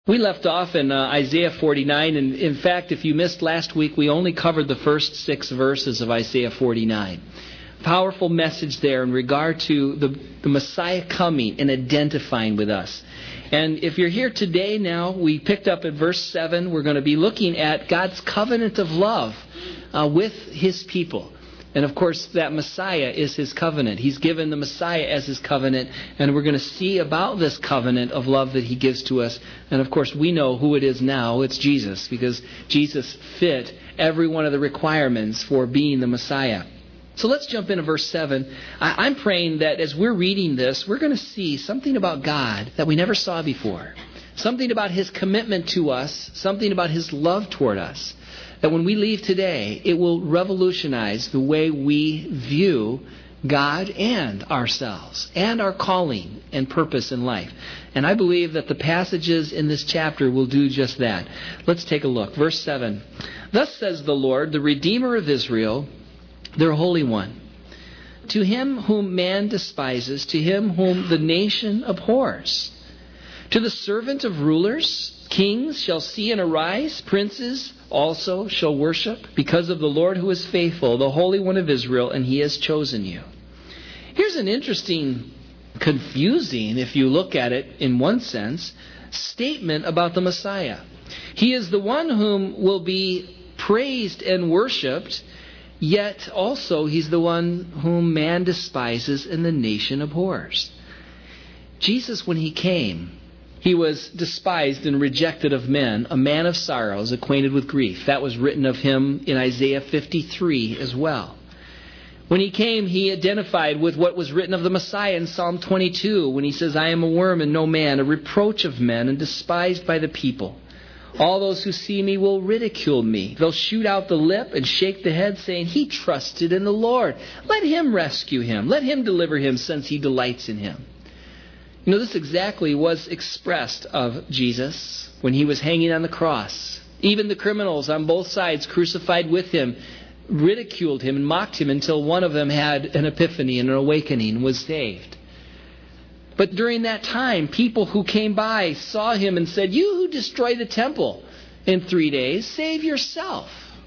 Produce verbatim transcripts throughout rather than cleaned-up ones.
We left off in uh, Isaiah forty-nine, and in fact, if you missed last week, we only covered the first six verses of Isaiah forty-nine. Powerful message there in regard to the, the Messiah coming and identifying with us. And if you're here today now, we picked up at verse seven. We're going to be looking at God's covenant of love uh, with His people. And of course, that Messiah is His covenant. He's given the Messiah as His covenant, and we're going to see about this covenant of love that He gives to us. And of course, we know who it is now. It's Jesus, because Jesus fit every one of the requirements for being the Messiah. So let's jump into verse seven. I, I'm praying that as we're reading this, we're going to see something about God that we never saw before. Something about His commitment to us, something about His love toward us. That when we leave today, it will revolutionize the way we view God and ourselves and our calling and purpose in life. And I believe that the passages in this chapter will do just that. Let's take a look. Verse seven. Thus says the Lord, the Redeemer of Israel, their Holy One. To him whom man despises, to him whom the nation abhors. To the servant of rulers, kings shall see and arise, princes also shall worship, because of the Lord who is faithful, the Holy One of Israel, and He has chosen you. Here's an interesting, confusing, if you look at it in one sense, statement about the Messiah. He is the one whom will be praised and worshipped, yet also He's the one whom man despises and the nation abhors. Jesus, when He came, He was despised and rejected of men, a man of sorrows, acquainted with grief. That was written of Him in Isaiah fifty-three as well. When He came, He identified with what was written of the Messiah in Psalm twenty-two, when He says, I am a worm and no man, a reproach of men and despised by the people. All those who see me will ridicule me. They'll shoot out the lip and shake the head, saying, He trusted in the Lord. Let Him rescue him. Let Him deliver him, since He delights in him. You know, this exactly was expressed of Jesus when He was hanging on the cross. Even the criminals on both sides crucified with Him ridiculed Him and mocked Him until one of them had an epiphany and an awakening and was saved. But during that time, people who came by saw Him and said, You who destroy the temple in three days, save yourself.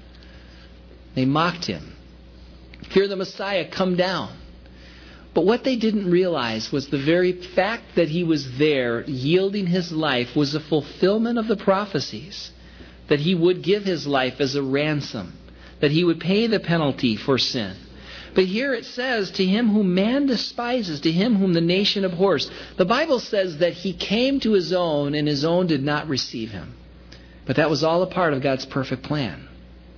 They mocked Him. Hear the Messiah come down. But what they didn't realize was the very fact that He was there, yielding His life, was a fulfillment of the prophecies. That He would give His life as a ransom. That He would pay the penalty for sin. But here it says, to him whom man despises, to him whom the nation abhors. The Bible says that He came to His own, and His own did not receive Him. But that was all a part of God's perfect plan.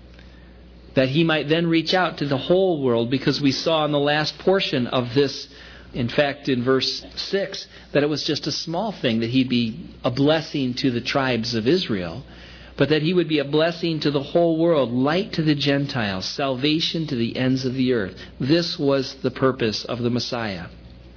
That He might then reach out to the whole world, because we saw in the last portion of this, in fact in verse six, that it was just a small thing, that He'd be a blessing to the tribes of Israel, but that He would be a blessing to the whole world, light to the Gentiles, salvation to the ends of the earth. This was the purpose of the Messiah.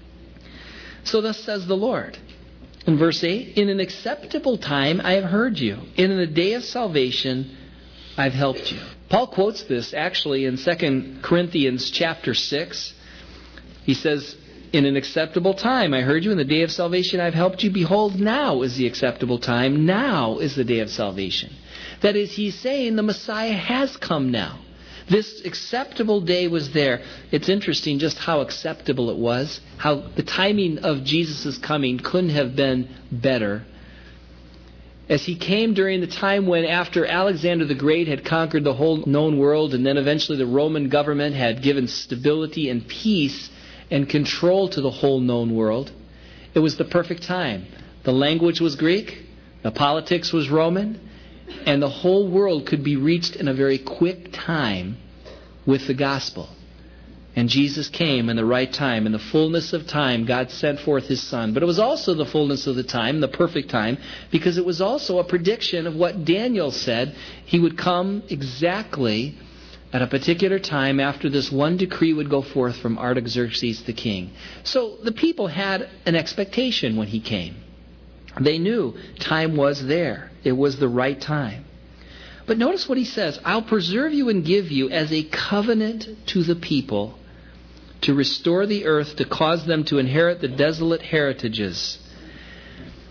So thus says the Lord. In verse eight, in an acceptable time I have heard you. In the day of salvation I've helped you. Paul quotes this actually in Second Corinthians chapter six. He says, in an acceptable time I heard you, in the day of salvation I've helped you. Behold, now is the acceptable time. Now is the day of salvation. That is, he's saying the Messiah has come now. This acceptable day was there. It's interesting just how acceptable it was. How the timing of Jesus' coming couldn't have been better. As He came during the time when, after Alexander the Great had conquered the whole known world, and then eventually the Roman government had given stability and peace and control to the whole known world, it was the perfect time. The language was Greek, the politics was Roman, and the whole world could be reached in a very quick time with the gospel. And Jesus came in the right time. In the fullness of time, God sent forth His Son. But it was also the fullness of the time, the perfect time, because it was also a prediction of what Daniel said. He would come exactly at a particular time after this one decree would go forth from Artaxerxes the king. So the people had an expectation when He came. They knew time was there. It was the right time. But notice what He says, I'll preserve you and give you as a covenant to the people, to restore the earth, to cause them to inherit the desolate heritages.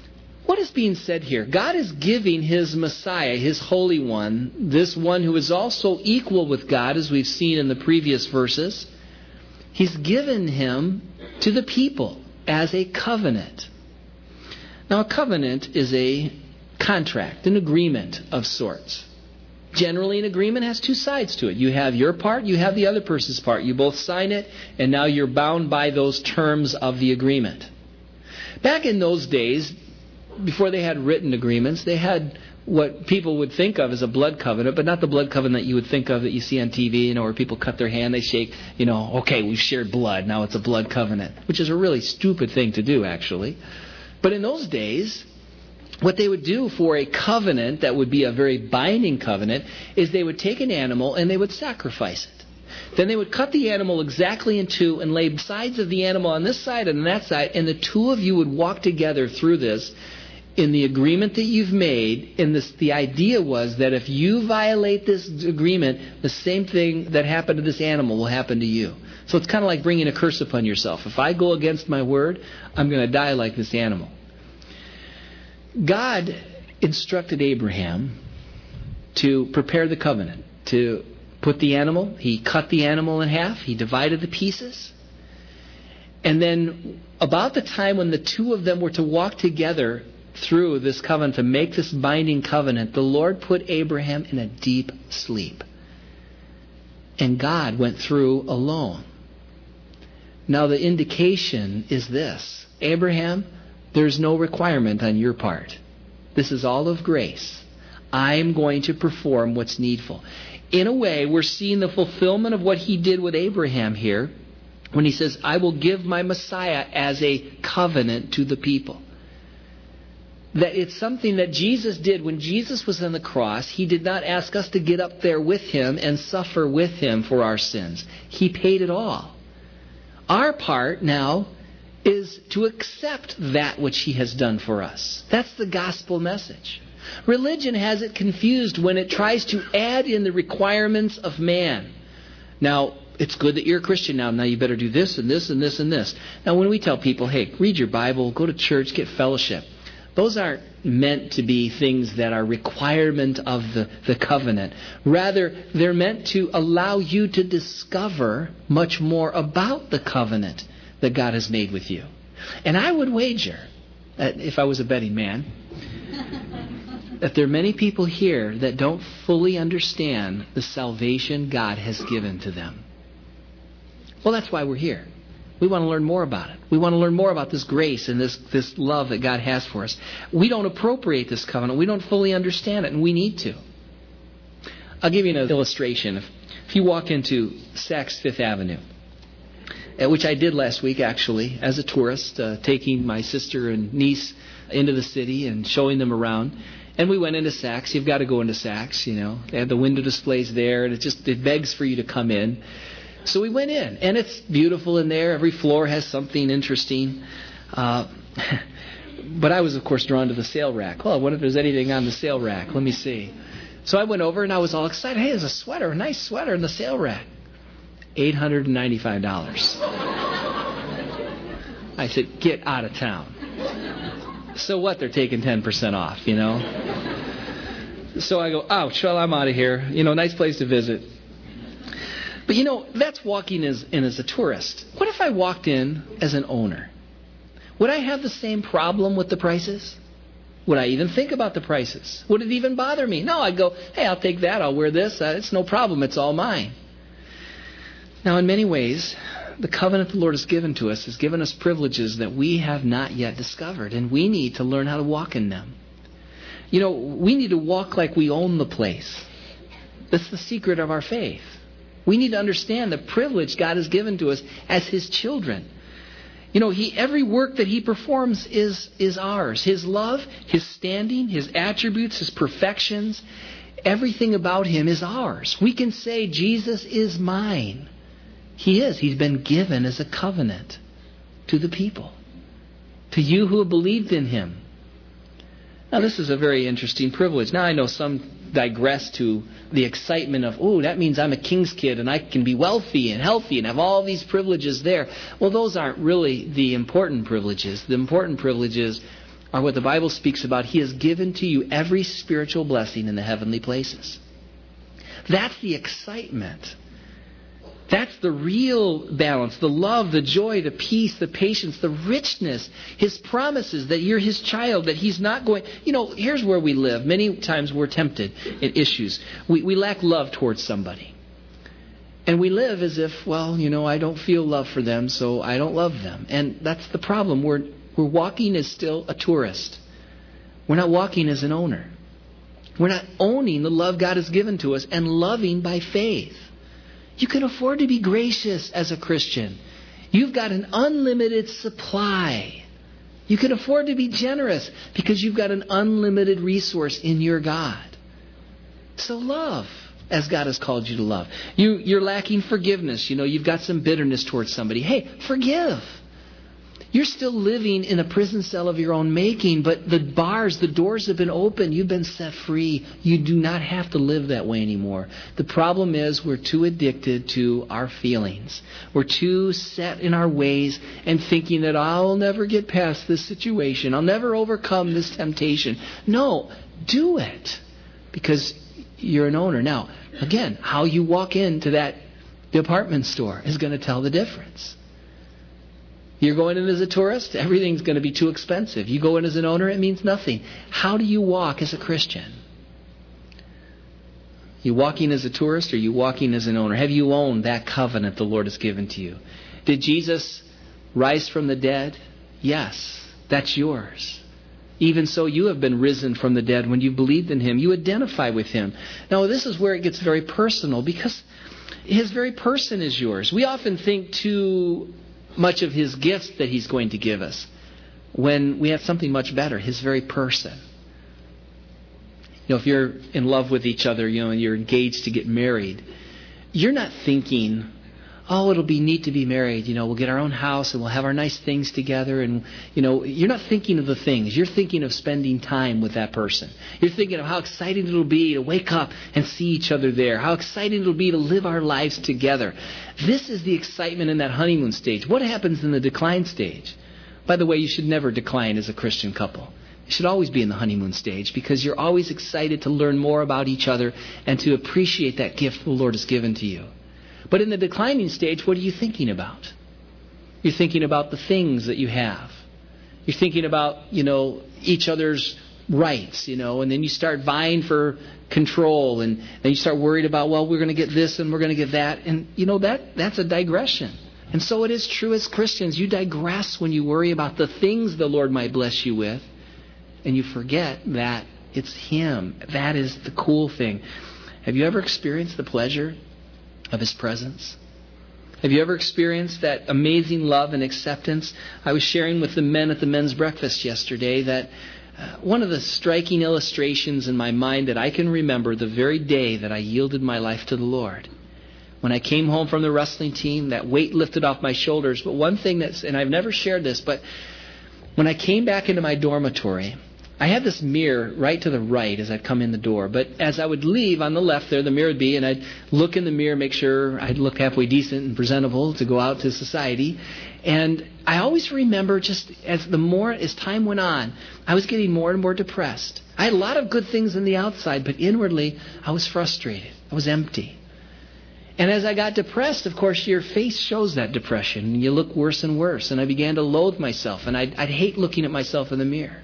what is being said here? God is giving His Messiah, His Holy One, this one who is also equal with God, as we've seen in the previous verses. He's given Him to the people as a covenant. Now, a covenant is a contract, an agreement of sorts. Generally, an agreement has two sides to it. You have your part, you have the other person's part. You both sign it, and now you're bound by those terms of the agreement. Back in those days, before they had written agreements, they had what people would think of as a blood covenant, but not the blood covenant that you would think of that you see on T V, you know, where people cut their hand, they shake, you know, okay, we've shared blood, now it's a blood covenant, which is a really stupid thing to do, actually. But in those days, what they would do for a covenant that would be a very binding covenant is they would take an animal and they would sacrifice it. Then they would cut the animal exactly in two and lay sides of the animal on this side and on that side, and the two of you would walk together through this in the agreement that you've made. And this, the idea was that if you violate this agreement, the same thing that happened to this animal will happen to you. So it's kind of like bringing a curse upon yourself. If I go against my word, I'm going to die like this animal. God instructed Abraham to prepare the covenant, to put the animal. He cut the animal in half. He divided the pieces. And then about the time when the two of them were to walk together through this covenant, to make this binding covenant, the Lord put Abraham in a deep sleep. And God went through alone. Now the indication is this: Abraham, there's no requirement on your part. This is all of grace. I'm going to perform what's needful. In a way, we're seeing the fulfillment of what He did with Abraham here when He says, I will give my Messiah as a covenant to the people. That it's something that Jesus did when Jesus was on the cross. He did not ask us to get up there with Him and suffer with Him for our sins. He paid it all. Our part now is to accept that which He has done for us. That's the gospel message. Religion has it confused when it tries to add in the requirements of man. Now, it's good that you're a Christian now. Now you better do this and this and this and this. Now when we tell people, hey, read your Bible, go to church, get fellowship, those aren't meant to be things that are requirement of the, the covenant. Rather, they're meant to allow you to discover much more about the covenant that God has made with you. And I would wager, that if I was a betting man, that there are many people here that don't fully understand the salvation God has given to them. Well, that's why we're here. We want to learn more about it. We want to learn more about this grace and this, this love that God has for us. We don't appropriate this covenant. We don't fully understand it, and we need to. I'll give you an illustration. If, if you walk into Saks Fifth Avenue, which I did last week, actually, as a tourist, uh, taking my sister and niece into the city and showing them around. And we went into Saks. You've got to go into Saks, you know. They have the window displays there, and it just it begs for you to come in. So we went in, and it's beautiful in there. Every floor has something interesting. Uh, but I was, of course, drawn to the sale rack. Well, I wonder if there's anything on the sale rack. Let me see. So I went over, and I was all excited. Hey, there's a sweater, a nice sweater in the sale rack. eight hundred ninety-five dollars. I said, get out of town. So what? They're taking ten percent off, you know. So I go, ouch, well, I'm out of here. You know, nice place to visit. But, you know, that's walking as, in as a tourist. What if I walked in as an owner? Would I have the same problem with the prices? Would I even think about the prices? Would it even bother me? No, I'd go, hey, I'll take that. I'll wear this. Uh, it's no problem. It's all mine. Now, in many ways, the covenant the Lord has given to us has given us privileges that we have not yet discovered, and we need to learn how to walk in them. You know, we need to walk like we own the place. That's the secret of our faith. We need to understand the privilege God has given to us as His children. You know, He every work that He performs is, is ours. His love, His standing, His attributes, His perfections, everything about Him is ours. We can say, Jesus is mine. He is. He's been given as a covenant to the people, to you who have believed in Him. Now, this is a very interesting privilege. Now, I know some digress to the excitement of, oh, that means I'm a king's kid and I can be wealthy and healthy and have all these privileges there. Well, those aren't really the important privileges. The important privilege is are what the Bible speaks about. He has given to you every spiritual blessing in the heavenly places. That's the excitement. That's the real balance, the love, the joy, the peace, the patience, the richness, His promises that you're His child, that He's not going... You know, here's where we live. Many times we're tempted in issues. We, we lack love towards somebody. And we live as if, well, you know, I don't feel love for them, so I don't love them. And that's the problem. We're, we're walking as still a tourist. We're not walking as an owner. We're not owning the love God has given to us and loving by faith. You can afford to be gracious as a Christian. You've got an unlimited supply. You can afford to be generous because you've got an unlimited resource in your God. So love as God has called you to love. You, you're lacking forgiveness. You know, you've got some bitterness towards somebody. Hey, forgive. You're still living in a prison cell of your own making, but the bars, the doors have been opened. You've been set free. You do not have to live that way anymore. The problem is we're too addicted to our feelings. We're too set in our ways and thinking that I'll never get past this situation. I'll never overcome this temptation. No, do it because you're an owner. Now, again, how you walk into that department store is going to tell the difference. You're going in as a tourist, everything's going to be too expensive. You go in as an owner, it means nothing. How do you walk as a Christian? You walking as a tourist or you walking as an owner? Have you owned that covenant the Lord has given to you? Did Jesus rise from the dead? Yes, that's yours. Even so, you have been risen from the dead when you believed in Him. You identify with Him. Now, this is where it gets very personal because His very person is yours. We often think too much of His gifts that He's going to give us when we have something much better, His very person. You know, if you're in love with each other, you know, and you're engaged to get married, you're not thinking, oh, it'll be neat to be married. You know, we'll get our own house and we'll have our nice things together. And, you know, you're not thinking of the things. You're thinking of spending time with that person. You're thinking of how exciting it'll be to wake up and see each other there. How exciting it'll be to live our lives together. This is the excitement in that honeymoon stage. What happens in the decline stage? By the way, you should never decline as a Christian couple. You should always be in the honeymoon stage because you're always excited to learn more about each other and to appreciate that gift the Lord has given to you. But in the declining stage, what are you thinking about? You're thinking about the things that you have. You're thinking about, you know, each other's rights, you know, and then you start vying for control, and then you start worried about, well, we're going to get this and we're going to get that. And, you know, that that's a digression. And so it is true as Christians. You digress when you worry about the things the Lord might bless you with, and you forget that it's Him. That is the cool thing. Have you ever experienced the pleasure of His presence? Have you ever experienced that amazing love and acceptance? I was sharing with the men at the men's breakfast yesterday that uh, one of the striking illustrations in my mind that I can remember the very day that I yielded my life to the Lord. When I came home from the wrestling team, that weight lifted off my shoulders. But one thing that's, and I've never shared this, but when I came back into my dormitory, I had this mirror right to the right as I'd come in the door. But as I would leave, on the left there, the mirror would be, and I'd look in the mirror, make sure I'd look halfway decent and presentable to go out to society. And I always remember just as the more, as time went on, I was getting more and more depressed. I had a lot of good things on the outside, but inwardly, I was frustrated. I was empty. And as I got depressed, of course, your face shows that depression, and you look worse and worse. And I began to loathe myself, and I'd, I'd hate looking at myself in the mirror.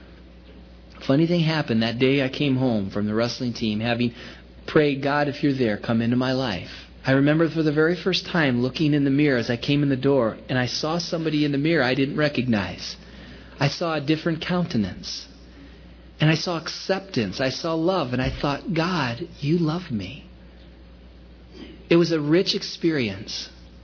Funny thing happened that day I came home from the wrestling team, having prayed, God, if you're there, come into my life. I remember for the very first time looking in the mirror as I came in the door, and I saw somebody in the mirror I didn't recognize. I saw a different countenance. And I saw acceptance. I saw love. And I thought, God, you love me. It was a rich experience.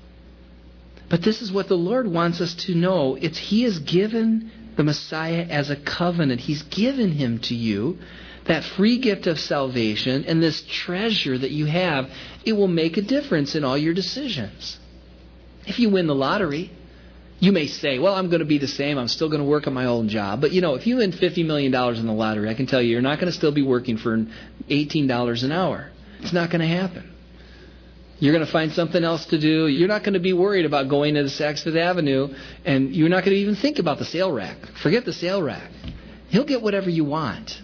But this is what the Lord wants us to know. It's He has given the Messiah as a covenant. He's given Him to you, that free gift of salvation, and this treasure that you have. It will make a difference in all your decisions. If you win the lottery, you may say, well, I'm going to be the same. I'm still going to work at my old job. But, you know, if you win fifty million dollars in the lottery, I can tell you, you're not going to still be working for eighteen dollars an hour. It's not going to happen. You're going to find something else to do. You're not going to be worried about going to the Saks Avenue, and you're not going to even think about the sale rack. Forget the sale rack. He'll get whatever you want.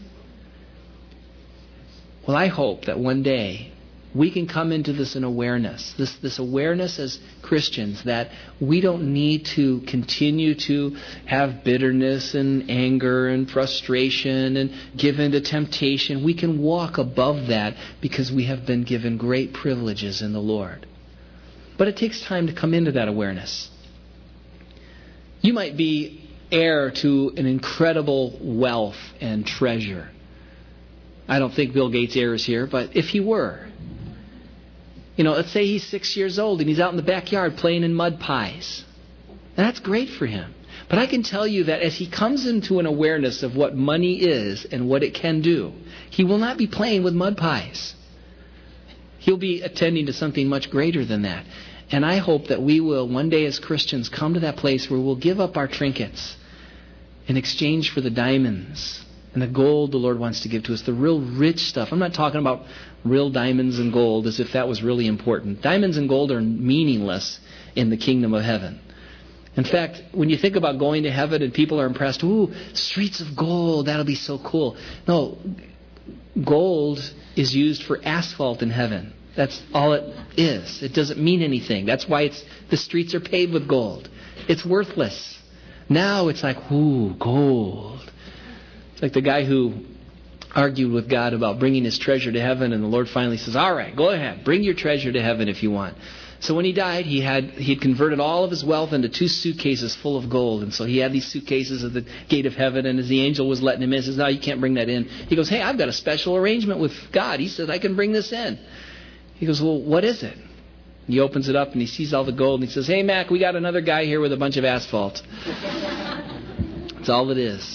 Well, I hope that one day we can come into this in awareness, this, this awareness as Christians that we don't need to continue to have bitterness and anger and frustration and give in to temptation. We can walk above that because we have been given great privileges in the Lord. But it takes time to come into that awareness. You might be heir to an incredible wealth and treasure. I don't think Bill Gates' heir is here, but if he were, you know, let's say he's six years old and he's out in the backyard playing in mud pies. And that's great for him. But I can tell you that as he comes into an awareness of what money is and what it can do, he will not be playing with mud pies. He'll be attending to something much greater than that. And I hope that we will one day as Christians come to that place where we'll give up our trinkets in exchange for the diamonds and the gold the Lord wants to give to us, the real rich stuff. I'm not talking about real diamonds and gold as if that was really important. Diamonds and gold are meaningless in the kingdom of heaven. In fact, when you think about going to heaven and people are impressed, ooh, streets of gold, that'll be so cool. No, gold is used for asphalt in heaven. That's all it is. It doesn't mean anything. That's why it's the streets are paved with gold. It's worthless. Now it's like, ooh, gold. Like the guy who argued with God about bringing his treasure to heaven, and the Lord finally says, all right, go ahead, bring your treasure to heaven if you want. So when he died, he had he had converted all of his wealth into two suitcases full of gold. And so he had these suitcases at the gate of heaven, and as the angel was letting him in, he says, no, you can't bring that in. He goes, hey, I've got a special arrangement with God. He says, I can bring this in. He goes, well, what is it? He opens it up, and he sees all the gold, and he says, hey, Mac, we got another guy here with a bunch of asphalt. That's all it is.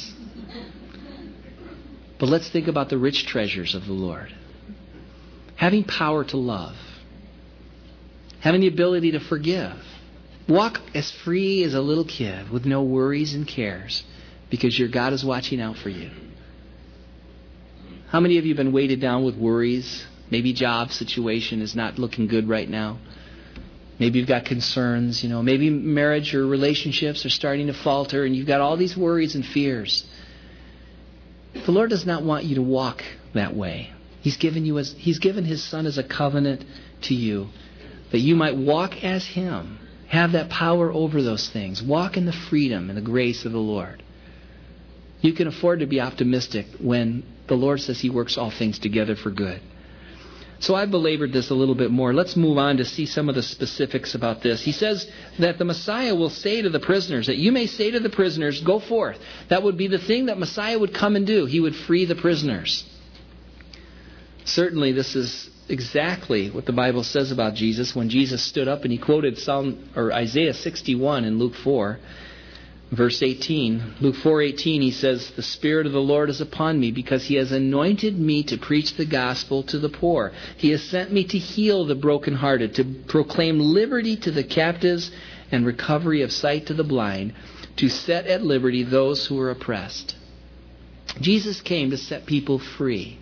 But let's think about the rich treasures of the Lord. Having power to love. Having the ability to forgive. Walk as free as a little kid with no worries and cares because your God is watching out for you. How many of you have been weighted down with worries? Maybe job situation is not looking good right now. Maybe you've got concerns, you know. Maybe marriage or relationships are starting to falter and you've got all these worries and fears. The Lord does not want you to walk that way. He's given you as He's given His Son as a covenant to you, that you might walk as Him, have that power over those things, walk in the freedom and the grace of the Lord. You can afford to be optimistic when the Lord says He works all things together for good. So I've belabored this a little bit more. Let's move on to see some of the specifics about this. He says that the Messiah will say to the prisoners, that you may say to the prisoners, go forth. That would be the thing that Messiah would come and do. He would free the prisoners. Certainly this is exactly what the Bible says about Jesus when Jesus stood up and he quoted Psalm or Isaiah sixty-one in Luke four. Verse eighteen, Luke four eighteen, he says, the Spirit of the Lord is upon me because He has anointed me to preach the gospel to the poor. He has sent me to heal the brokenhearted, to proclaim liberty to the captives and recovery of sight to the blind, to set at liberty those who are oppressed. Jesus came to set people free,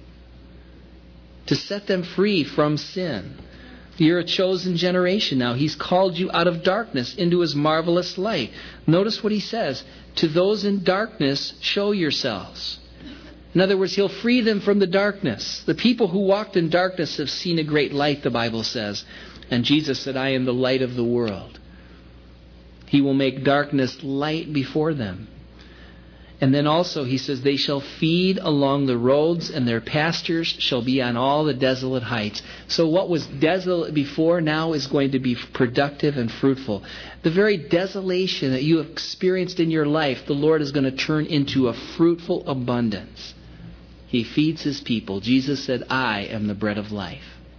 to set them free from sin. You're a chosen generation now. He's called you out of darkness into His marvelous light. Notice what He says. To those in darkness, show yourselves. In other words, He'll free them from the darkness. The people who walked in darkness have seen a great light, the Bible says. And Jesus said, I am the light of the world. He will make darkness light before them. And then also He says, they shall feed along the roads, and their pastures shall be on all the desolate heights. So what was desolate before now is going to be productive and fruitful. The very desolation that you have experienced in your life, the Lord is going to turn into a fruitful abundance. He feeds His people. Jesus said, I am the bread of life.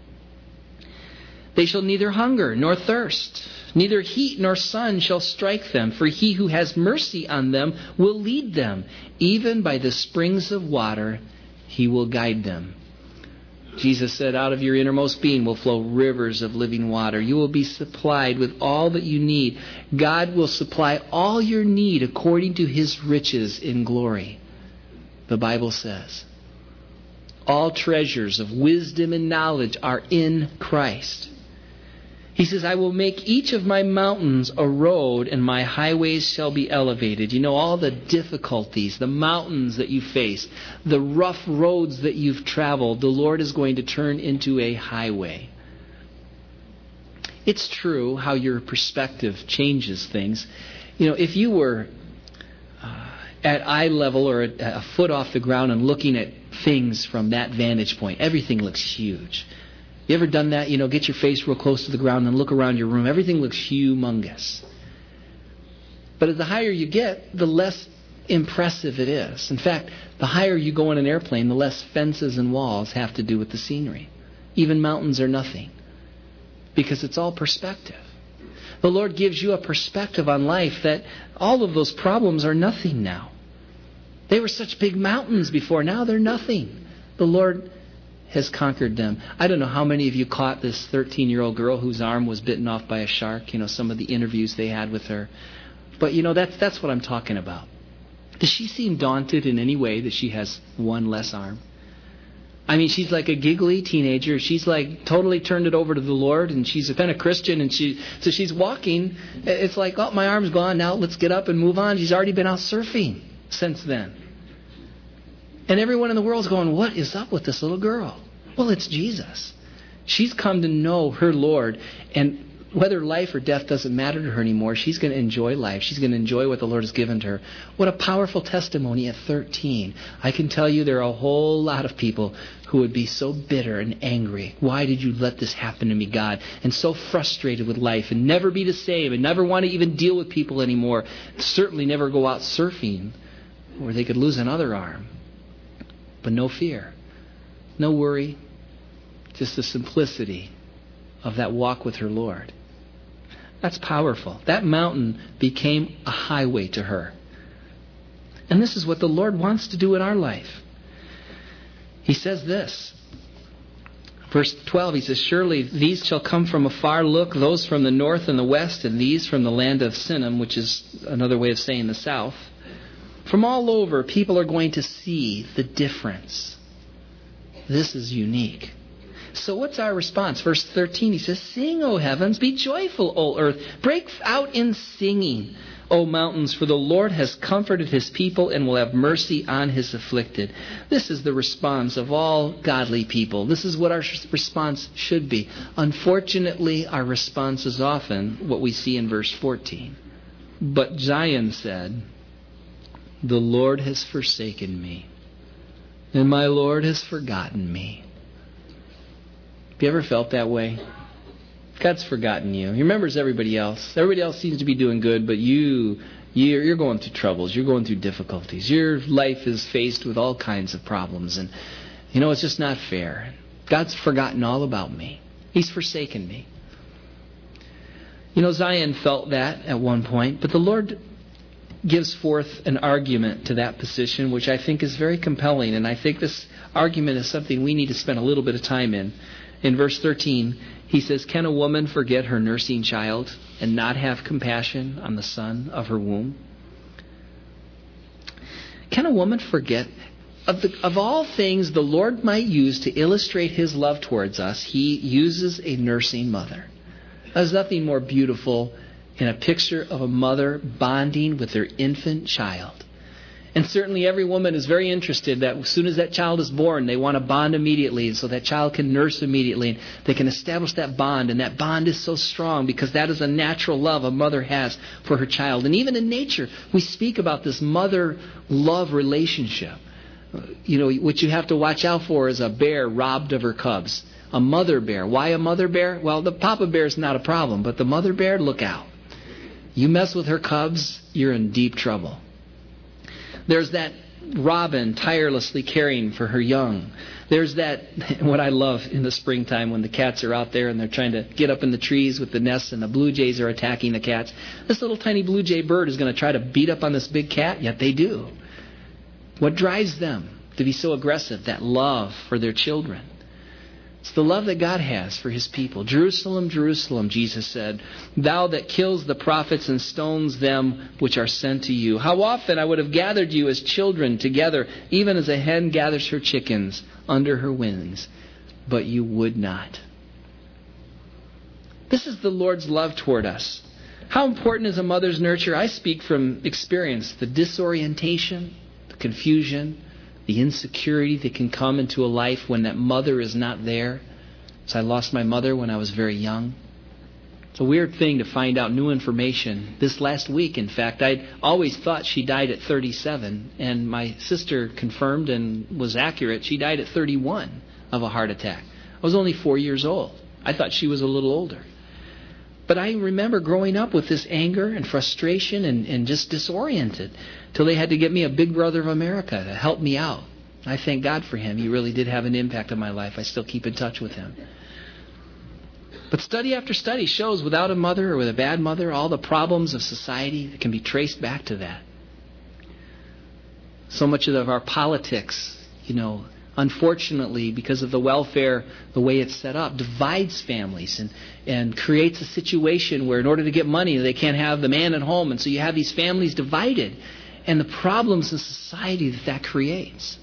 They shall neither hunger nor thirst. Neither heat nor sun shall strike them, for He who has mercy on them will lead them. Even by the springs of water, He will guide them. Jesus said, out of your innermost being will flow rivers of living water. You will be supplied with all that you need. God will supply all your need according to His riches in glory. The Bible says, all treasures of wisdom and knowledge are in Christ. He says, I will make each of my mountains a road, and my highways shall be elevated. You know, all the difficulties, the mountains that you face, the rough roads that you've traveled, the Lord is going to turn into a highway. It's true how your perspective changes things. You know, if you were uh, at eye level or a, a foot off the ground and looking at things from that vantage point, everything looks huge. You ever done that? You know, get your face real close to the ground and look around your room. Everything looks humongous. But as the higher you get, the less impressive it is. In fact, the higher you go in an airplane, the less fences and walls have to do with the scenery. Even mountains are nothing, because it's all perspective. The Lord gives you a perspective on life that all of those problems are nothing now. They were such big mountains before. Now they're nothing. The Lord has conquered them. I don't know how many of you caught this thirteen-year-old girl whose arm was bitten off by a shark. You know, some of the interviews they had with her. But, you know, that's that's what I'm talking about. Does she seem daunted in any way that she has one less arm? I mean, she's like a giggly teenager. She's like totally turned it over to the Lord, and she's been a Christian, and she so she's walking. It's like, oh, my arm's gone. Now let's get up and move on. She's already been out surfing since then. And everyone in the world's going, what is up with this little girl? Well, it's Jesus. She's come to know her Lord, and whether life or death doesn't matter to her anymore, she's going to enjoy life. She's going to enjoy what the Lord has given to her. What a powerful testimony at thirteen. I can tell you there are a whole lot of people who would be so bitter and angry. Why did you let this happen to me, God? And so frustrated with life and never be the same and never want to even deal with people anymore. Certainly never go out surfing where they could lose another arm. But no fear, no worry, just the simplicity of that walk with her Lord. That's powerful. That mountain became a highway to her. And this is what the Lord wants to do in our life. He says this, verse twelve, he says, surely these shall come from a far look, those from the north and the west, and these from the land of Sinim, which is another way of saying the south. From all over, people are going to see the difference. This is unique. So what's our response? Verse thirteen, he says, sing, O heavens, be joyful, O earth. Break out in singing, O mountains, for the Lord has comforted his people and will have mercy on his afflicted. This is the response of all godly people. This is what our response should be. Unfortunately, our response is often what we see in verse fourteen. But Zion said, the Lord has forsaken me, and my Lord has forgotten me. Have you ever felt that way? God's forgotten you. He remembers everybody else. Everybody else seems to be doing good, but you, you're, you're going through troubles. You're going through difficulties. Your life is faced with all kinds of problems. And, you know, it's just not fair. God's forgotten all about me. He's forsaken me. You know, Zion felt that at one point, but the Lord gives forth an argument to that position, which I think is very compelling. And I think this argument is something we need to spend a little bit of time in. In verse thirteen, he says, can a woman forget her nursing child and not have compassion on the son of her womb? Can a woman forget? Of, the, of all things the Lord might use to illustrate his love towards us, he uses a nursing mother. There's nothing more beautiful in a picture of a mother bonding with their infant child. And certainly every woman is very interested that as soon as that child is born, they want to bond immediately so that child can nurse immediately. And they can establish that bond. And that bond is so strong because that is a natural love a mother has for her child. And even in nature, we speak about this mother-love relationship. You know, what you have to watch out for is a bear robbed of her cubs. A mother bear. Why a mother bear? Well, the papa bear is not a problem, but the mother bear, look out. You mess with her cubs, you're in deep trouble. There's that robin tirelessly caring for her young. There's that, what I love in the springtime when the cats are out there and they're trying to get up in the trees with the nests and the blue jays are attacking the cats. This little tiny blue jay bird is going to try to beat up on this big cat, yet they do. What drives them to be so aggressive? That love for their children. It's the love that God has for his people. Jerusalem, Jerusalem, Jesus said, thou that kills the prophets and stones them which are sent to you. How often I would have gathered you as children together, even as a hen gathers her chickens under her wings, but you would not. This is the Lord's love toward us. How important is a mother's nurture? I speak from experience. The disorientation, the confusion, the insecurity that can come into a life when that mother is not there. So I lost my mother when I was very young. It's a weird thing to find out new information. This last week, in fact, I'd always thought she died at thirty-seven, and my sister confirmed and was accurate. She died at thirty-one of a heart attack. I was only four years old. I thought she was a little older. But I remember growing up with this anger and frustration and, and just disoriented till they had to get me a Big Brother of America to help me out. I thank God for him. He really did have an impact on my life. I still keep in touch with him. But study after study shows without a mother or with a bad mother, all the problems of society that can be traced back to that. So much of our politics, you know, unfortunately, because of the welfare, the way it's set up, divides families and, and creates a situation where in order to get money, they can't have the man at home. And so you have these families divided and the problems in society that that creates.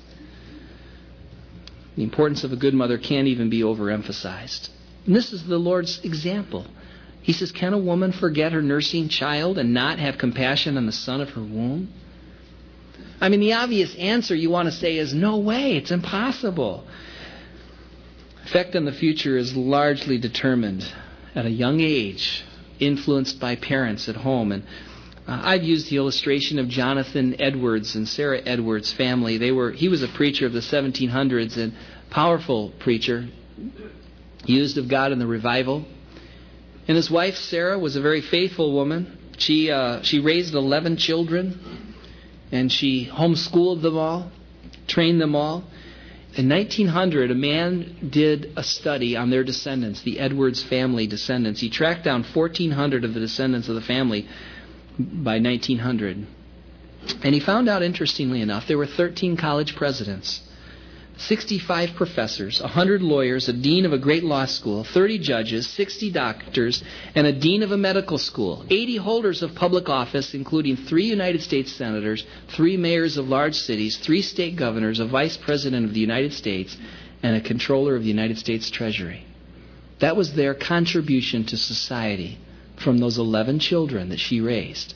The importance of a good mother can't even be overemphasized. And this is the Lord's example. He says, can a woman forget her nursing child and not have compassion on the son of her womb? I mean, the obvious answer you want to say is, no way, it's impossible. Effect on the future is largely determined at a young age, influenced by parents at home. And uh, I've used the illustration of Jonathan Edwards and Sarah Edwards' family. They were he was a preacher of the seventeen hundreds and powerful preacher, used of God in the revival. And his wife, Sarah, was a very faithful woman. She uh, she raised eleven children. And she homeschooled them all, trained them all. In nineteen hundred, a man did a study on their descendants, the Edwards family descendants. He tracked down fourteen hundred of the descendants of the family by nineteen hundred. And he found out, interestingly enough, there were thirteen college presidents, sixty-five professors, one hundred lawyers, a dean of a great law school, thirty judges, sixty doctors, and a dean of a medical school, eighty holders of public office, including three United States senators, three mayors of large cities, three state governors, a vice president of the United States, and a controller of the United States Treasury. That was their contribution to society from those eleven children that she raised.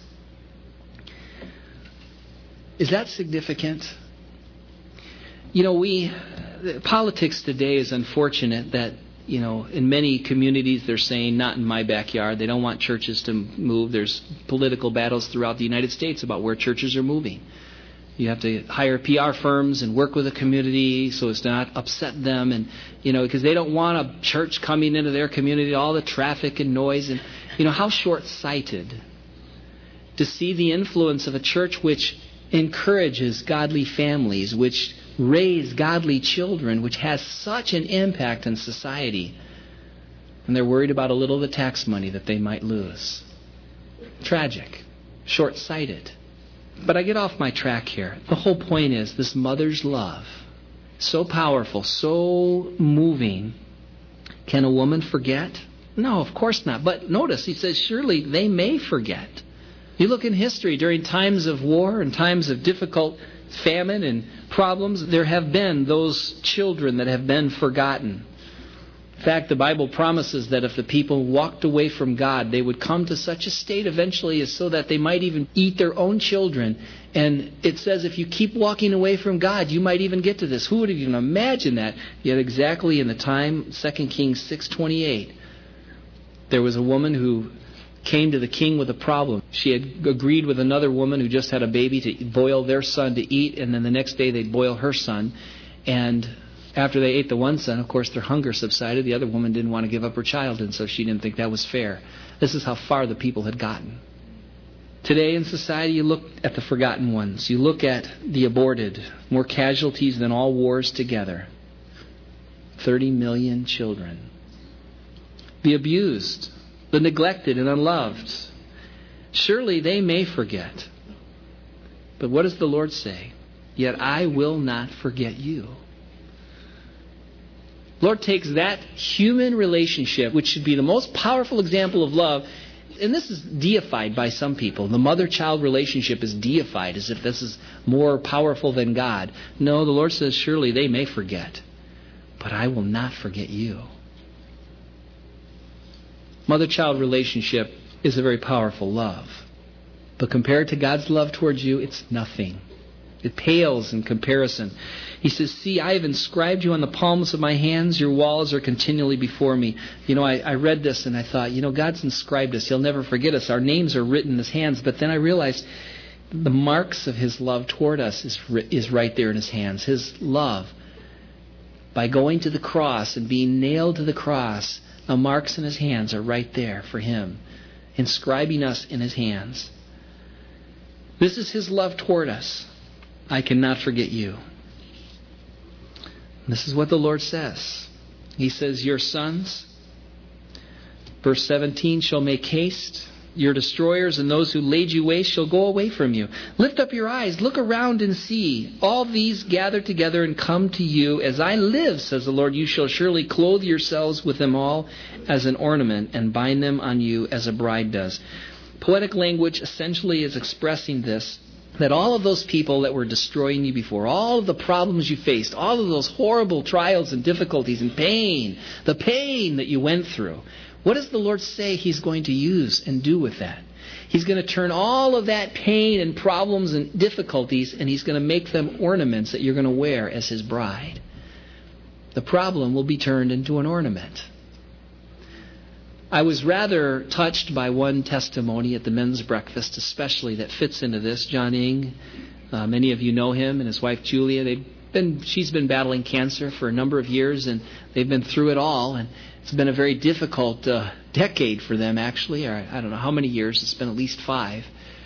Is that significant? You know, we, politics today is unfortunate that, you know, in many communities they're saying, not in my backyard. They don't want churches to move. There's political battles throughout the United States about where churches are moving. You have to hire P R firms and work with the community so as to not upset them. And, you know, because they don't want a church coming into their community, all the traffic and noise. And, you know, how short-sighted to see the influence of a church which encourages godly families, which raise godly children, which has such an impact on society, and they're worried about a little of the tax money that they might lose. Tragic. Short-sighted. But I get off my track here. The whole point is this mother's love, so powerful, so moving. Can a woman forget? No, of course not. But notice, he says, surely they may forget. You look in history, during times of war and times of difficult famine and problems, there have been those children that have been forgotten. In fact, the Bible promises that if the people walked away from God, they would come to such a state eventually as so that they might even eat their own children. And it says if you keep walking away from God, you might even get to this. Who would even imagine that? Yet exactly in the time, Second Kings six twenty-eight, there was a woman who came to the king with a problem. She had agreed with another woman who just had a baby to boil their son to eat, and then the next day they'd boil her son. And after they ate the one son, of course, their hunger subsided. The other woman didn't want to give up her child, and so she didn't think that was fair. This is how far the people had gotten. Today in society, you look at the forgotten ones. You look at the aborted, more casualties than all wars together. thirty million children. The abused, the neglected and unloved. Surely they may forget. But what does the Lord say? Yet I will not forget you. Lord takes that human relationship, which should be the most powerful example of love, and this is deified by some people. The mother-child relationship is deified as if this is more powerful than God. No, the Lord says, surely they may forget, but I will not forget you. Mother-child relationship is a very powerful love. But compared to God's love towards you, it's nothing. It pales in comparison. He says, see, I have inscribed you on the palms of my hands. Your walls are continually before me. You know, I, I read this and I thought, you know, God's inscribed us. He'll never forget us. Our names are written in His hands. But then I realized the marks of His love toward us is, is right there in His hands. His love, by going to the cross and being nailed to the cross, the marks in His hands are right there for Him, inscribing us in His hands. This is His love toward us. I cannot forget you. This is what the Lord says. He says, your sons, verse seventeen, shall make haste. Your destroyers and those who laid you waste shall go away from you. Lift up your eyes, look around and see. All these gather together and come to you. As I live, says the Lord, you shall surely clothe yourselves with them all as an ornament and bind them on you as a bride does. Poetic language essentially is expressing this, that all of those people that were destroying you before, all of the problems you faced, all of those horrible trials and difficulties and pain, the pain that you went through, what does the Lord say He's going to use and do with that? He's going to turn all of that pain and problems and difficulties, and He's going to make them ornaments that you're going to wear as His bride. The problem will be turned into an ornament. I was rather touched by one testimony at the men's breakfast, especially that fits into this. John Ing, uh, many of you know him, and his wife Julia. They've been, she's been battling cancer for a number of years, and they've been through it all. And it's been a very difficult uh, decade for them, actually. Or I don't know how many years. It's been at least five.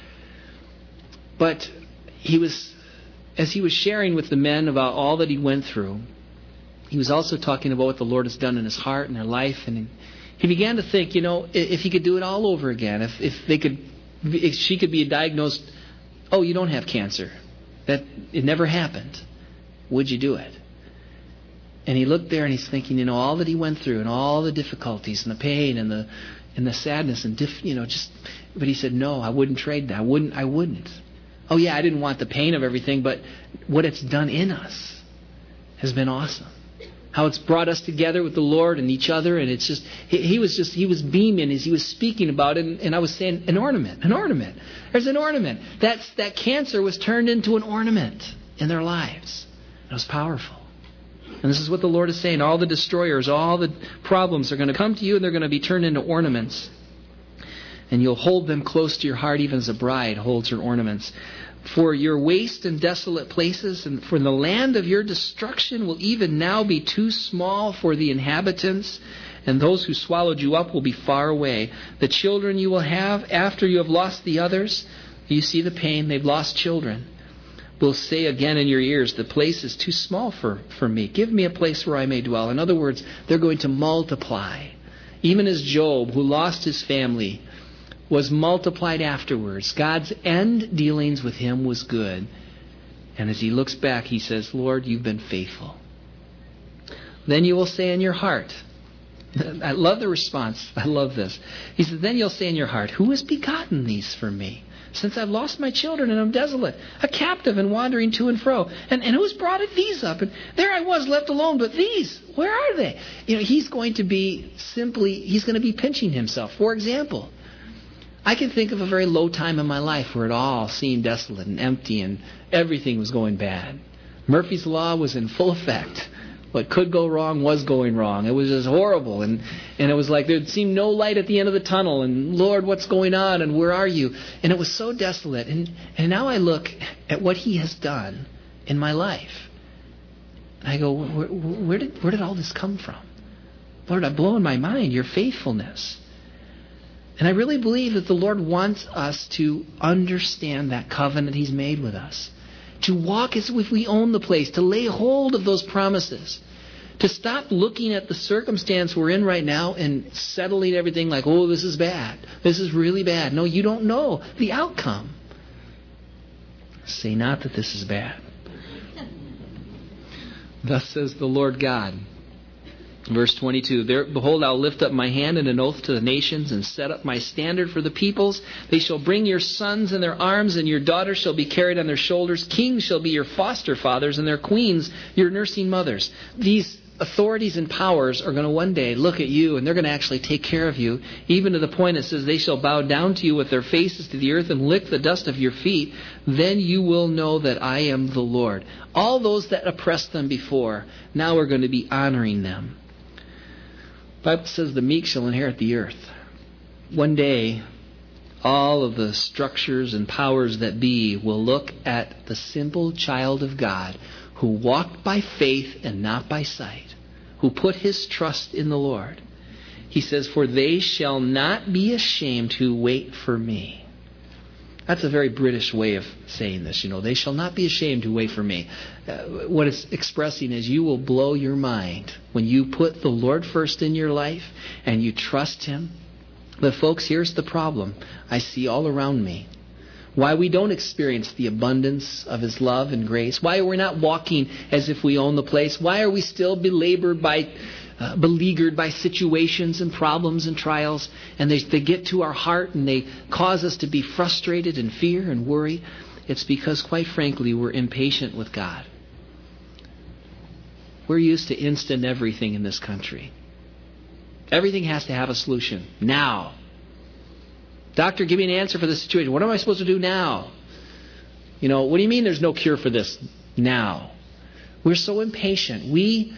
But he was, as he was sharing with the men about all that he went through, he was also talking about what the Lord has done in his heart and their life, and he began to think, you know, if he could do it all over again, if if they could, if she could be diagnosed, oh, you don't have cancer, that it never happened, would you do it? And he looked there and he's thinking, you know, all that he went through and all the difficulties and the pain and the and the sadness and diff, you know, just. But he said, no, I wouldn't trade that. I wouldn't. I wouldn't. Oh yeah, I didn't want the pain of everything, but what it's done in us has been awesome. How it's brought us together with the Lord and each other, and it's just, he, he was just, he was beaming as he was speaking about it, and, and I was saying, an ornament, an ornament. There's an ornament. That's, that cancer was turned into an ornament in their lives. It was powerful. And this is what the Lord is saying. All the destroyers, all the problems are going to come to you, and they're going to be turned into ornaments. And you'll hold them close to your heart, even as a bride holds her ornaments. For your waste and desolate places, and for the land of your destruction will even now be too small for the inhabitants, and those who swallowed you up will be far away. The children you will have after you have lost the others, you see the pain, they've lost children, will say again in your ears, the place is too small for, for me. Give me a place where I may dwell. In other words, they're going to multiply. Even as Job, who lost his family, was multiplied afterwards. God's end dealings with him was good. And as he looks back, he says, Lord, you've been faithful. Then you will say in your heart, I love the response. I love this. He said, then you'll say in your heart, who has begotten these for me? Since I've lost my children and I'm desolate, a captive and wandering to and fro. And, and who's brought it these up? And there I was left alone, but these, where are they? You know, he's going to be simply, he's going to be pinching himself. For example, I can think of a very low time in my life where it all seemed desolate and empty and everything was going bad. Murphy's Law was in full effect. What could go wrong was going wrong. It was just horrible. And, and it was like there seemed no light at the end of the tunnel. And Lord, what's going on? And where are you? And it was so desolate. And, and now I look at what He has done in my life. And I go, where, where, did, where did all this come from? Lord, I'm blowing my mind, your faithfulness. And I really believe that the Lord wants us to understand that covenant He's made with us. To walk as if we own the place. To lay hold of those promises. To stop looking at the circumstance we're in right now and settling everything like, oh, this is bad. This is really bad. No, you don't know the outcome. Say not that this is bad. Thus says the Lord God. Verse twenty-two, there, behold, I'll lift up my hand in an oath to the nations and set up my standard for the peoples. They shall bring your sons in their arms, and your daughters shall be carried on their shoulders. Kings shall be your foster fathers, and their queens your nursing mothers. These authorities and powers are going to one day look at you and they're going to actually take care of you, even to the point it says they shall bow down to you with their faces to the earth and lick the dust of your feet, then you will know that I am the Lord. All those that oppressed them before, now are going to be honoring them. The Bible says the meek shall inherit the earth. One day, all of the structures and powers that be will look at the simple child of God who walked by faith and not by sight, who put his trust in the Lord. He says, for they shall not be ashamed who wait for me. That's a very British way of saying this. You know, they shall not be ashamed who wait for me. Uh, what it's expressing is you will blow your mind when you put the Lord first in your life and you trust Him. But folks, here's the problem I see all around me. Why we don't experience the abundance of His love and grace. Why we're not walking as if we own the place. Why are we still belabored by, uh, beleaguered by situations and problems and trials. And they, they get to our heart and they cause us to be frustrated and fear and worry. It's because, quite frankly, we're impatient with God. We're used to instant everything in this country. Everything has to have a solution. Now. Doctor, give me an answer for this situation. What am I supposed to do now? You know, what do you mean there's no cure for this now? We're so impatient. We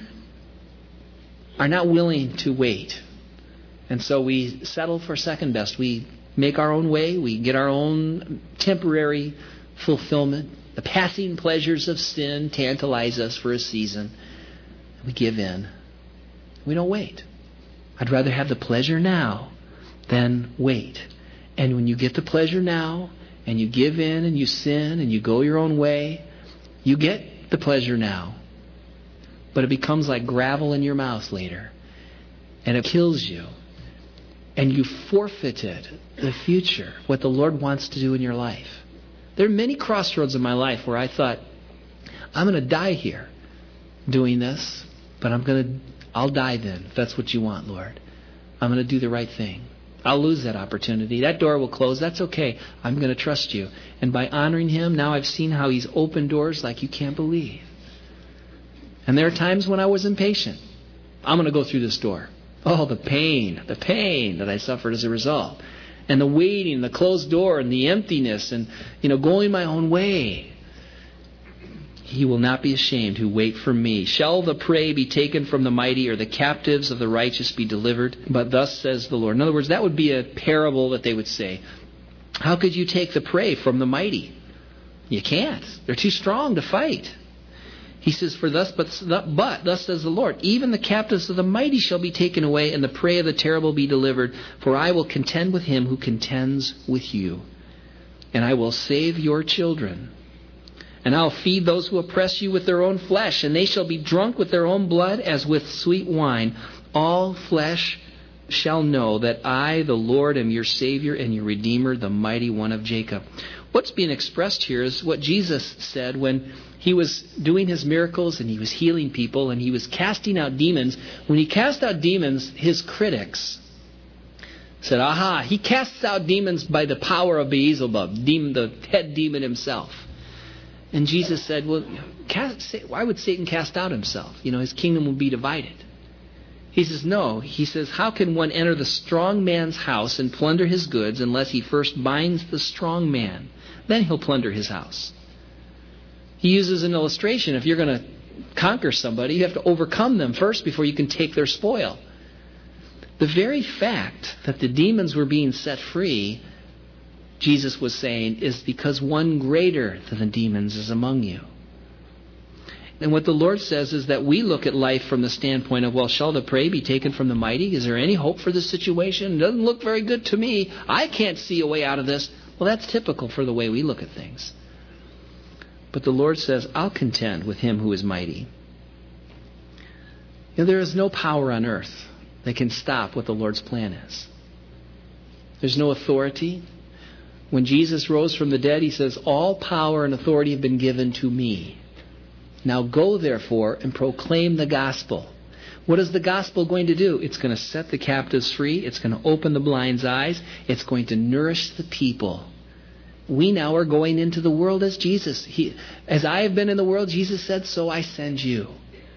are not willing to wait. And so we settle for second best. We make our own way. We get our own temporary fulfillment. The passing pleasures of sin tantalize us for a season. We give in. We don't wait. I'd rather have the pleasure now than wait. And when you get the pleasure now, and you give in and you sin and you go your own way, you get the pleasure now. But it becomes like gravel in your mouth later. And it kills you. And you forfeited the future, what the Lord wants to do in your life. There are many crossroads in my life where I thought, I'm going to die here doing this, but I'm going to, I'll die then, if that's what you want, Lord. I'm going to do the right thing. I'll lose that opportunity. That door will close. That's okay. I'm going to trust you. And by honoring Him, now I've seen how He's opened doors like you can't believe. And there are times when I was impatient. I'm going to go through this door. Oh, the pain, the pain that I suffered as a result. And the waiting, the closed door, and the emptiness, and, you know, going my own way. He will not be ashamed who wait for me. Shall the prey be taken from the mighty, or the captives of the righteous be delivered? But thus says the Lord. In other words, that would be a parable that they would say. How could you take the prey from the mighty? You can't. They're too strong to fight. He says, for thus, but, but thus says the Lord, even the captives of the mighty shall be taken away, and the prey of the terrible be delivered. For I will contend with him who contends with you, and I will save your children. And I'll feed those who oppress you with their own flesh, and they shall be drunk with their own blood as with sweet wine. All flesh shall know that I, the Lord, am your Savior and your Redeemer, the mighty one of Jacob. What's being expressed here is what Jesus said when He was doing His miracles and He was healing people and He was casting out demons. When He cast out demons, His critics said, aha, He casts out demons by the power of Beelzebub, demon, the head demon himself. And Jesus said, well, cast, why would Satan cast out himself? You know, his kingdom will be divided. He says, no. He says, how can one enter the strong man's house and plunder his goods unless he first binds the strong man? Then he'll plunder his house. He uses an illustration. If you're going to conquer somebody, you have to overcome them first before you can take their spoil. The very fact that the demons were being set free, Jesus was saying, is because one greater than the demons is among you. And what the Lord says is that we look at life from the standpoint of, well, shall the prey be taken from the mighty? Is there any hope for this situation? It doesn't look very good to me. I can't see a way out of this. Well, that's typical for the way we look at things. But the Lord says, I'll contend with him who is mighty. You know, there is no power on earth that can stop what the Lord's plan is. There's no authority. When Jesus rose from the dead, He says, all power and authority have been given to me. Now go, therefore, and proclaim the gospel. What is the gospel going to do? It's going to set the captives free. It's going to open the blind's eyes. It's going to nourish the people. We now are going into the world as Jesus. He, as I have been in the world, Jesus said, so I send you.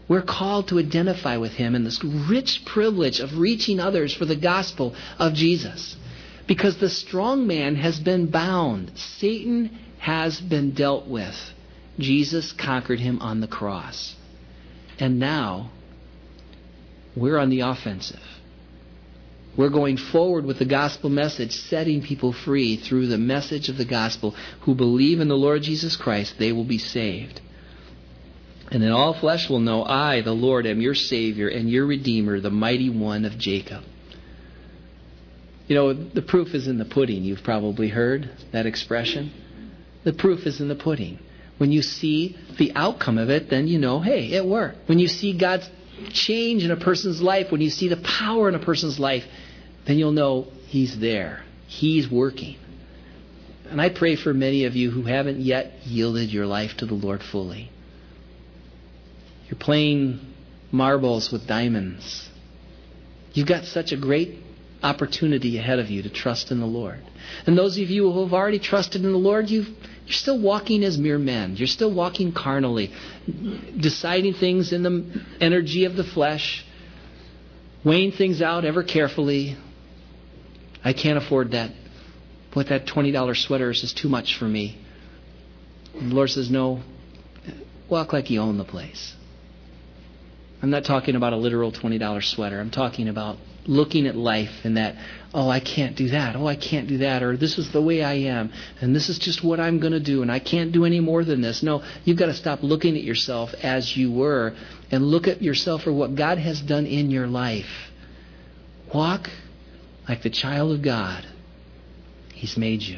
We're called to identify with Him in this rich privilege of reaching others for the gospel of Jesus. Because the strong man has been bound. Satan has been dealt with. Jesus conquered him on the cross. And now, we're on the offensive. We're going forward with the gospel message, setting people free through the message of the gospel. Who believe in the Lord Jesus Christ, they will be saved. And then all flesh will know I, the Lord, am your Savior and your Redeemer, the mighty one of Jacob. You know, the proof is in the pudding. You've probably heard that expression. The proof is in the pudding. When you see the outcome of it, then you know, hey, it worked. When you see God's change in a person's life, when you see the power in a person's life, then you'll know He's there. He's working. And I pray for many of you who haven't yet yielded your life to the Lord fully. You're playing marbles with diamonds. You've got such a great opportunity ahead of you to trust in the Lord. And those of you who have already trusted in the Lord, you've, you're still walking as mere men. You're still walking carnally, deciding things in the energy of the flesh, weighing things out ever carefully. I can't afford that. What that twenty dollars sweater is too much for me. And the Lord says, no, walk like you own the place. I'm not talking about a literal twenty dollars sweater. I'm talking about looking at life in that, oh, I can't do that. Oh, I can't do that. Or this is the way I am. And this is just what I'm going to do. And I can't do any more than this. No, you've got to stop looking at yourself as you were and look at yourself for what God has done in your life. Walk like the child of God He's made you.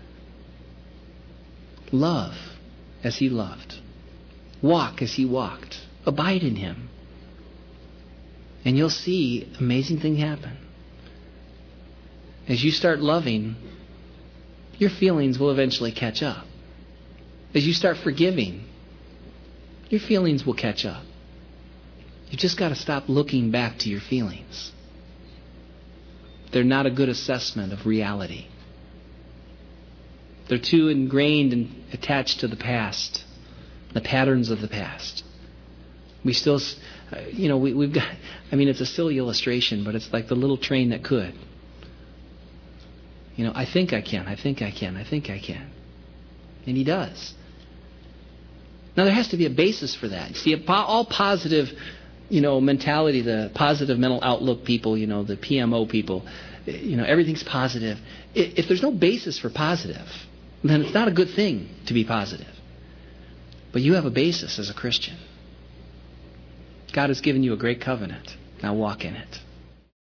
Love as He loved. Walk as He walked. Abide in Him. And you'll see amazing things happen. As you start loving, your feelings will eventually catch up. As you start forgiving, your feelings will catch up. You just got to stop looking back to your feelings. They're not a good assessment of reality. They're too ingrained and attached to the past, the patterns of the past. We still, you know, we, we've got, I mean, it's a silly illustration, but it's like the little train that could. You know, I think I can, I think I can, I think I can. And he does. Now, there has to be a basis for that. See, all positive, you know, mentality, the positive mental outlook people, you know, the P M O people, you know, everything's positive. If there's no basis for positive, then it's not a good thing to be positive. But you have a basis as a Christian. God has given you a great covenant. Now walk in it.